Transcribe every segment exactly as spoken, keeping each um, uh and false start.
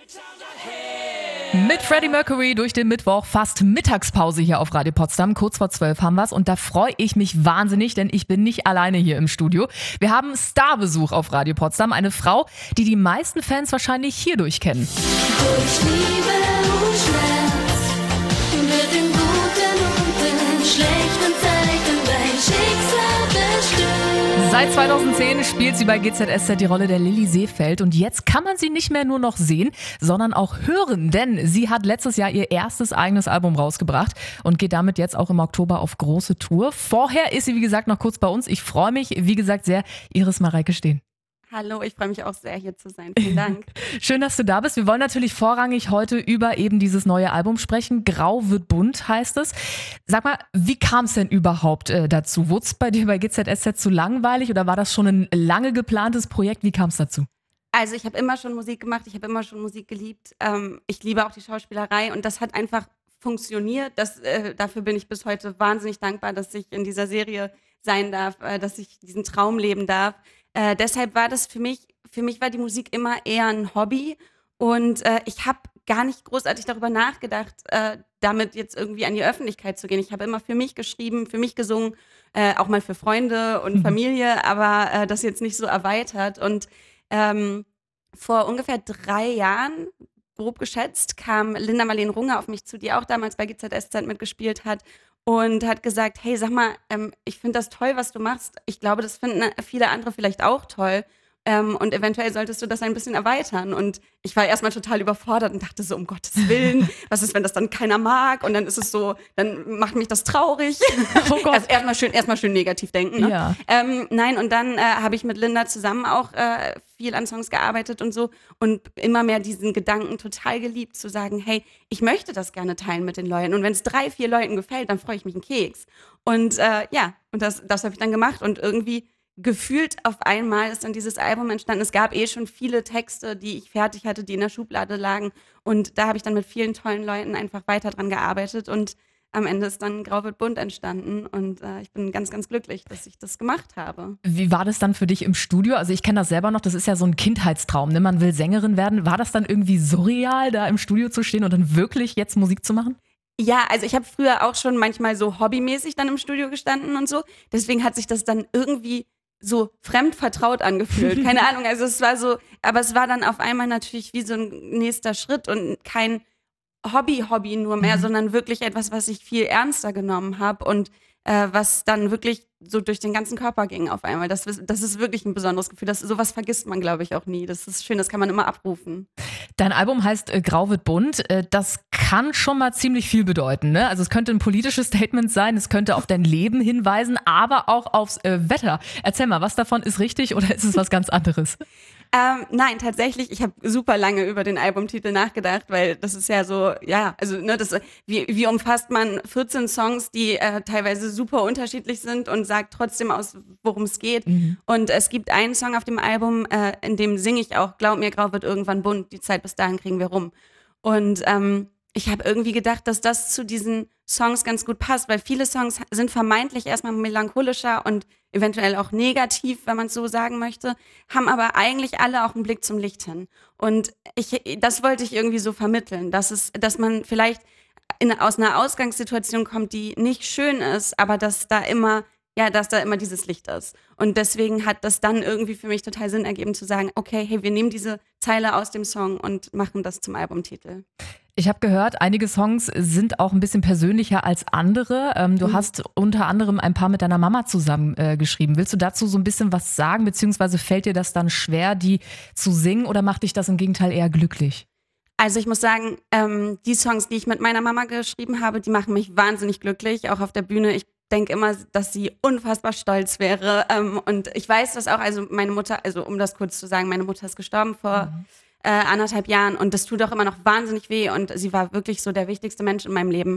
Mit Freddie Mercury durch den Mittwoch, fast Mittagspause hier auf Radio Potsdam. Kurz vor zwölf haben wir's und da freue ich mich wahnsinnig, denn ich bin nicht alleine hier im Studio. Wir haben Starbesuch auf Radio Potsdam, eine Frau, die die meisten Fans wahrscheinlich hierdurch kennen. Durch Liebe und Schmerz, mit den guten und den schlechten Zeiten dein Schicksal bestimmt. Seit zweitausendzehn spielt sie bei G Z S Z die Rolle der Lilly Seefeld und jetzt kann man sie nicht mehr nur noch sehen, sondern auch hören, denn sie hat letztes Jahr ihr erstes eigenes Album rausgebracht und geht damit jetzt auch im Oktober auf große Tour. Vorher ist sie, wie gesagt, noch kurz bei uns. Ich freue mich, wie gesagt, sehr, Iris Mareike Steen. Hallo, ich freue mich auch sehr, hier zu sein. Vielen Dank. Schön, dass du da bist. Wir wollen natürlich vorrangig heute über eben dieses neue Album sprechen. Grau wird bunt heißt es. Sag mal, wie kam es denn überhaupt äh, dazu? Wurde es bei dir bei G Z S Z zu langweilig oder war das schon ein lange geplantes Projekt? Wie kam es dazu? Also ich habe immer schon Musik gemacht, ich habe immer schon Musik geliebt. Ähm, ich liebe auch die Schauspielerei und das hat einfach funktioniert. Das, äh, dafür bin ich bis heute wahnsinnig dankbar, dass ich in dieser Serie sein darf, äh, dass ich diesen Traum leben darf. Äh, deshalb war das für mich, für mich war die Musik immer eher ein Hobby und äh, ich habe gar nicht großartig darüber nachgedacht, äh, damit jetzt irgendwie an die Öffentlichkeit zu gehen. Ich habe immer für mich geschrieben, für mich gesungen, äh, auch mal für Freunde und Familie, aber äh, das jetzt nicht so erweitert. Und ähm, vor ungefähr drei Jahren, grob geschätzt, kam Linda Marleen Runge auf mich zu, die auch damals bei G Z S Z mitgespielt hat. Und hat gesagt, hey, sag mal, ähm, ich finde das toll, was du machst. Ich glaube, das finden viele andere vielleicht auch toll. Ähm, und eventuell solltest du das ein bisschen erweitern. Und ich war erstmal total überfordert und dachte so, um Gottes Willen, was ist, wenn das dann keiner mag? Und dann ist es so, dann macht mich das traurig. Oh Gott. Also erstmal schön, erstmal schön negativ denken. Ne? Ja. Ähm, nein, und dann äh, habe ich mit Linda zusammen auch äh, viel an Songs gearbeitet und so und immer mehr diesen Gedanken total geliebt, zu sagen, hey, ich möchte das gerne teilen mit den Leuten. Und wenn es drei, vier Leuten gefällt, dann freue ich mich einen Keks. Und äh, ja, und das, das habe ich dann gemacht und irgendwie gefühlt auf einmal ist dann dieses Album entstanden. Es gab eh schon viele Texte, die ich fertig hatte, die in der Schublade lagen. Und da habe ich dann mit vielen tollen Leuten einfach weiter dran gearbeitet. Und am Ende ist dann Grau wird bunt entstanden. Und äh, ich bin ganz, ganz glücklich, dass ich das gemacht habe. Wie war das dann für dich im Studio? Also ich kenne das selber noch, das ist ja so ein Kindheitstraum, ne? Man will Sängerin werden. War das dann irgendwie surreal, da im Studio zu stehen und dann wirklich jetzt Musik zu machen? Ja, also ich habe früher auch schon manchmal so hobbymäßig dann im Studio gestanden und so. Deswegen hat sich das dann irgendwie so fremd vertraut angefühlt. Keine Ahnung, also es war so, aber es war dann auf einmal natürlich wie so ein nächster Schritt und kein Hobby-Hobby nur mehr, mhm. sondern wirklich etwas, was ich viel ernster genommen habe und äh, was dann wirklich so durch den ganzen Körper ging auf einmal. Das, das ist wirklich ein besonderes Gefühl. Das, sowas vergisst man, glaube ich, auch nie. Das ist schön, das kann man immer abrufen. Dein Album heißt äh, Grau wird bunt. Äh, das kann schon mal ziemlich viel bedeuten, ne? Also es könnte ein politisches Statement sein, es könnte auf dein Leben hinweisen, aber auch aufs äh, Wetter. Erzähl mal, was davon ist richtig oder ist es was ganz anderes? Ähm, nein, tatsächlich, ich habe super lange über den Albumtitel nachgedacht, weil das ist ja so, ja, also ne, das, wie, wie umfasst man vierzehn Songs, die äh, teilweise super unterschiedlich sind und sagt trotzdem aus, worum es geht. Mhm. Und es gibt einen Song auf dem Album, äh, in dem singe ich auch, glaub mir, grau wird irgendwann bunt, die Zeit bis dahin kriegen wir rum. Und ähm, ich habe irgendwie gedacht, dass das zu diesen Songs ganz gut passt, weil viele Songs sind vermeintlich erstmal melancholischer und eventuell auch negativ, wenn man es so sagen möchte, haben aber eigentlich alle auch einen Blick zum Licht hin. Und ich, das wollte ich irgendwie so vermitteln, dass es, dass man vielleicht in, aus einer Ausgangssituation kommt, die nicht schön ist, aber dass da immer ja, dass da immer dieses Licht ist. Und deswegen hat das dann irgendwie für mich total Sinn ergeben, zu sagen, okay, hey, wir nehmen diese Zeile aus dem Song und machen das zum Albumtitel. Ich habe gehört, einige Songs sind auch ein bisschen persönlicher als andere. Ähm, du mhm. hast unter anderem ein paar mit deiner Mama zusammen äh, geschrieben. Willst du dazu so ein bisschen was sagen, beziehungsweise fällt dir das dann schwer, die zu singen, oder macht dich das im Gegenteil eher glücklich? Also ich muss sagen, ähm, die Songs, die ich mit meiner Mama geschrieben habe, die machen mich wahnsinnig glücklich, auch auf der Bühne. Ich denke immer, dass sie unfassbar stolz wäre. Ähm, und ich weiß das auch, also meine Mutter, also um das kurz zu sagen, meine Mutter ist gestorben vor mhm. äh, anderthalb Jahren und das tut auch immer noch wahnsinnig weh und sie war wirklich so der wichtigste Mensch in meinem Leben.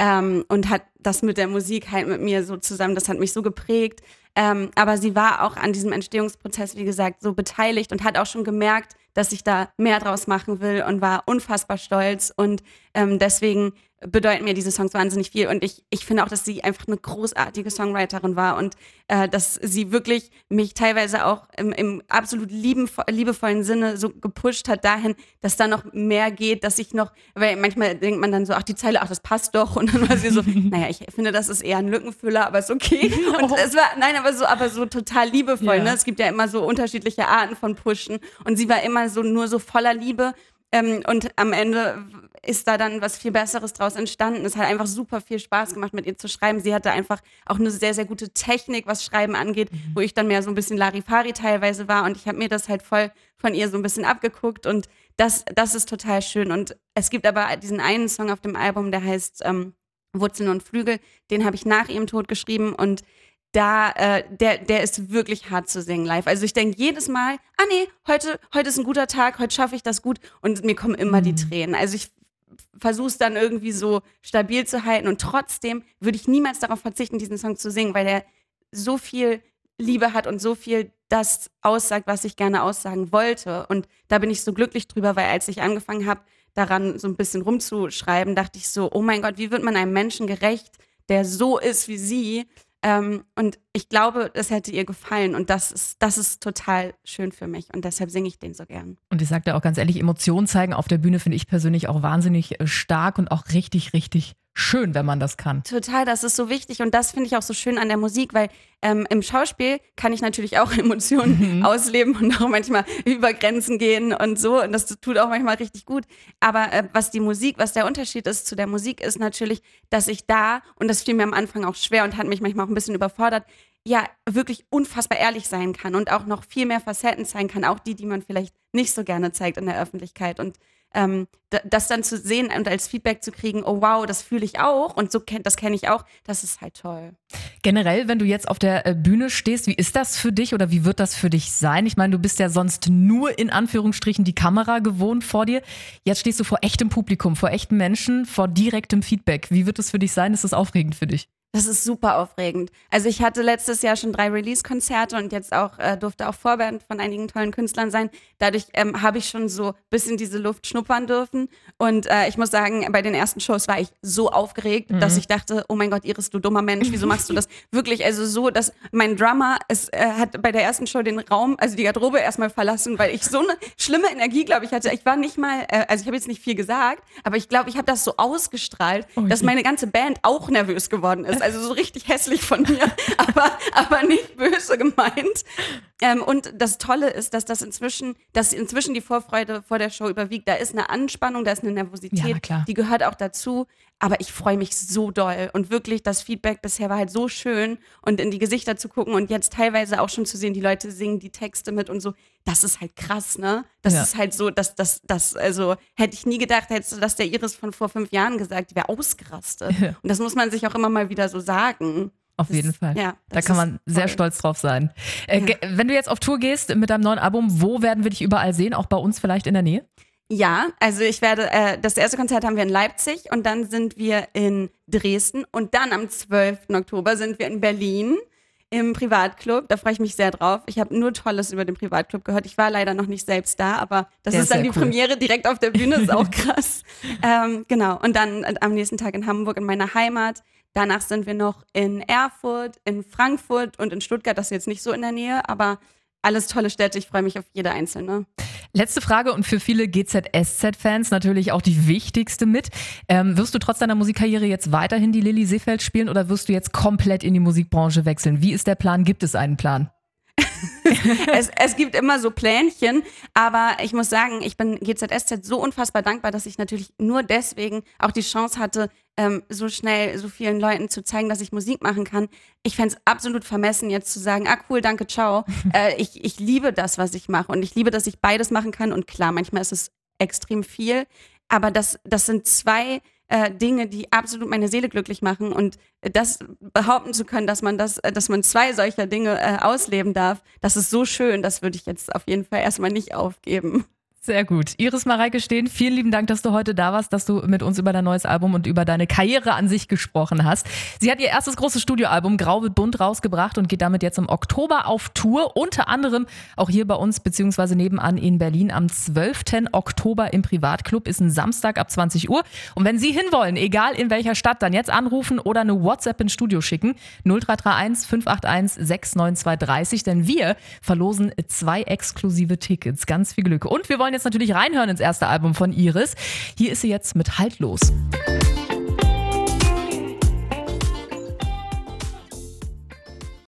ähm, und hat das mit der Musik halt mit mir so zusammen, das hat mich so geprägt. Ähm, aber sie war auch an diesem Entstehungsprozess, wie gesagt, so beteiligt und hat auch schon gemerkt, dass ich da mehr draus machen will und war unfassbar stolz. Und ähm, deswegen bedeuten mir diese Songs wahnsinnig viel. Und ich, ich finde auch, dass sie einfach eine großartige Songwriterin war und äh, dass sie wirklich mich teilweise auch im, im absolut lieben, liebevollen Sinne so gepusht hat dahin, dass da noch mehr geht, dass ich noch, weil manchmal denkt man dann so, ach die Zeile, ach das passt doch. Und dann war sie so, naja, ich finde, das ist eher ein Lückenfüller, aber ist okay. Und es war, nein, aber so, aber so total liebevoll. Ja. Ne? Es gibt ja immer so unterschiedliche Arten von Pushen. Und sie war immer so nur so voller Liebe. Ähm, und am Ende ist da dann was viel Besseres draus entstanden. Es hat einfach super viel Spaß gemacht, mit ihr zu schreiben. Sie hatte einfach auch eine sehr, sehr gute Technik, was Schreiben angeht, mhm. wo ich dann mehr so ein bisschen Larifari teilweise war. Und ich habe mir das halt voll von ihr so ein bisschen abgeguckt. Und das, das ist total schön. Und es gibt aber diesen einen Song auf dem Album, der heißt ähm, Wurzeln und Flügel. Den habe ich nach ihrem Tod geschrieben. Und da, äh, der, der ist wirklich hart zu singen live. Also ich denke jedes Mal, ah nee, heute, heute ist ein guter Tag, heute schaffe ich das gut und mir kommen immer mhm. die Tränen. Also ich versuche es dann irgendwie so stabil zu halten und trotzdem würde ich niemals darauf verzichten, diesen Song zu singen, weil der so viel Liebe hat und so viel das aussagt, was ich gerne aussagen wollte. Und da bin ich so glücklich drüber, weil als ich angefangen habe, daran so ein bisschen rumzuschreiben, dachte ich so, oh mein Gott, wie wird man einem Menschen gerecht, der so ist wie sie? Ähm, und ich glaube, es hätte ihr gefallen und das ist, das ist total schön für mich und deshalb singe ich den so gern. Und ich sage da auch ganz ehrlich, Emotionen zeigen auf der Bühne finde ich persönlich auch wahnsinnig stark und auch richtig, richtig schön, wenn man das kann. Total, das ist so wichtig und das finde ich auch so schön an der Musik, weil ähm, im Schauspiel kann ich natürlich auch Emotionen mhm. ausleben und auch manchmal über Grenzen gehen und so und das tut auch manchmal richtig gut. Aber äh, was die Musik, was der Unterschied ist zu der Musik, ist natürlich, dass ich da, und das fiel mir am Anfang auch schwer und hat mich manchmal auch ein bisschen überfordert, ja, wirklich unfassbar ehrlich sein kann und auch noch viel mehr Facetten zeigen kann, auch die, die man vielleicht nicht so gerne zeigt in der Öffentlichkeit und Ähm, das dann zu sehen und als Feedback zu kriegen, oh wow, das fühle ich auch und so kenn, das kenne ich auch, das ist halt toll. Generell, wenn du jetzt auf der Bühne stehst, wie ist das für dich oder wie wird das für dich sein? Ich meine, du bist ja sonst nur in Anführungsstrichen die Kamera gewohnt vor dir. Jetzt stehst du vor echtem Publikum, vor echten Menschen, vor direktem Feedback. Wie wird es für dich sein? Ist das aufregend für dich? Das ist super aufregend. Also ich hatte letztes Jahr schon drei Release-Konzerte und jetzt auch äh, durfte auch Vorband von einigen tollen Künstlern sein. Dadurch ähm, habe ich schon so ein bisschen diese Luft schnuppern dürfen. Und äh, ich muss sagen, bei den ersten Shows war ich so aufgeregt, mhm. dass ich dachte, oh mein Gott, Iris, du dummer Mensch, wieso machst du das? Wirklich, also so, dass mein Drummer es, äh, hat bei der ersten Show den Raum, also die Garderobe erstmal verlassen, weil ich so eine schlimme Energie, glaube ich, hatte. Ich war nicht mal, äh, also ich habe jetzt nicht viel gesagt, aber ich glaube, ich habe das so ausgestrahlt, oh, dass meine ganze Band auch nervös geworden ist. Also so richtig hässlich von mir, aber, aber nicht böse gemeint. Ähm, und das Tolle ist, dass das inzwischen, dass inzwischen die Vorfreude vor der Show überwiegt. Da ist eine Anspannung, da ist eine Nervosität, ja, die gehört auch dazu. Aber ich freue mich so doll. Und wirklich, das Feedback bisher war halt so schön. Und in die Gesichter zu gucken und jetzt teilweise auch schon zu sehen, die Leute singen die Texte mit und so. Das ist halt krass, ne? Das ja. ist halt so, dass das, das, also hätte ich nie gedacht, hättest du das der Iris von vor fünf Jahren gesagt, die wäre ausgerastet. Ja. Und das muss man sich auch immer mal wieder so sagen. Auf das, jeden Fall. Ja, da kann man sehr toll. stolz drauf sein. Äh, Ja. Wenn du jetzt auf Tour gehst mit deinem neuen Album, wo werden wir dich überall sehen? Auch bei uns vielleicht in der Nähe? Ja, also ich werde, äh, das erste Konzert haben wir in Leipzig und dann sind wir in Dresden und dann am zwölften Oktober sind wir in Berlin im Privatclub. Da freue ich mich sehr drauf. Ich habe nur Tolles über den Privatclub gehört. Ich war leider noch nicht selbst da, aber das Der ist ist dann sehr die cool. Premiere direkt auf der Bühne, ist auch krass. ähm, genau, und dann äh, am nächsten Tag in Hamburg in meiner Heimat. Danach sind wir noch in Erfurt, in Frankfurt und in Stuttgart. Das ist jetzt nicht so in der Nähe, aber alles tolle Städte. Ich freue mich auf jede einzelne. Letzte Frage und für viele G Z S Z-Fans natürlich auch die wichtigste mit. Ähm, wirst du trotz deiner Musikkarriere jetzt weiterhin die Lilly Seefeld spielen oder wirst du jetzt komplett in die Musikbranche wechseln? Wie ist der Plan? Gibt es einen Plan? es, es gibt immer so Plänchen, aber ich muss sagen, ich bin G Z S Z so unfassbar dankbar, dass ich natürlich nur deswegen auch die Chance hatte, ähm, so schnell so vielen Leuten zu zeigen, dass ich Musik machen kann. Ich fände es absolut vermessen, jetzt zu sagen, ah cool, danke, ciao. äh, ich, ich liebe das, was ich mache und ich liebe, dass ich beides machen kann und klar, manchmal ist es extrem viel, aber das, das sind zwei Äh, Dinge, die absolut meine Seele glücklich machen und äh, das behaupten zu können, dass man das, äh, dass man zwei solcher Dinge äh, ausleben darf, das ist so schön, das würde ich jetzt auf jeden Fall erstmal nicht aufgeben. Sehr gut. Iris Mareike Steen, vielen lieben Dank, dass du heute da warst, dass du mit uns über dein neues Album und über deine Karriere an sich gesprochen hast. Sie hat ihr erstes großes Studioalbum Grau wird bunt rausgebracht und geht damit jetzt im Oktober auf Tour. Unter anderem auch hier bei uns beziehungsweise nebenan in Berlin am zwölften Oktober im Privatclub. Ist ein Samstag ab zwanzig Uhr. Und wenn Sie hinwollen, egal in welcher Stadt, dann jetzt anrufen oder eine WhatsApp ins Studio schicken. null drei drei eins fünf acht eins sechs neun zwei drei null, denn wir verlosen zwei exklusive Tickets. Ganz viel Glück. Und wir wollen jetzt natürlich reinhören ins erste Album von Iris. Hier ist sie jetzt mit Haltlos.